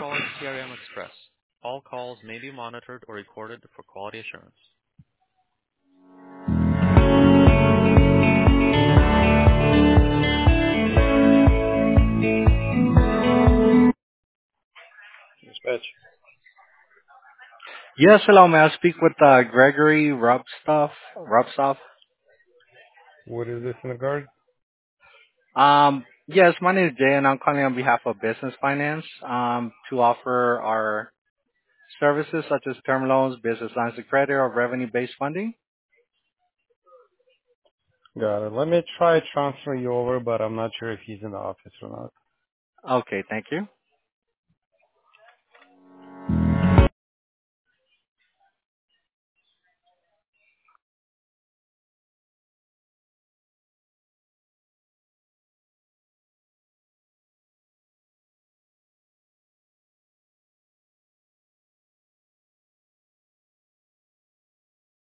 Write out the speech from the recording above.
calling CRM Express. All calls may be monitored or recorded for quality assurance. Dispatch. Yes, hello. May I speak with Gregory Rubstoff? What is this in regard? Yes, my name is Jay, and I'm calling on behalf of Business Finance to offer our services such as term loans, business lines of credit, or revenue-based funding. Got it. Let me try transfer you over, but I'm not sure if he's in the office or not. Okay, thank you.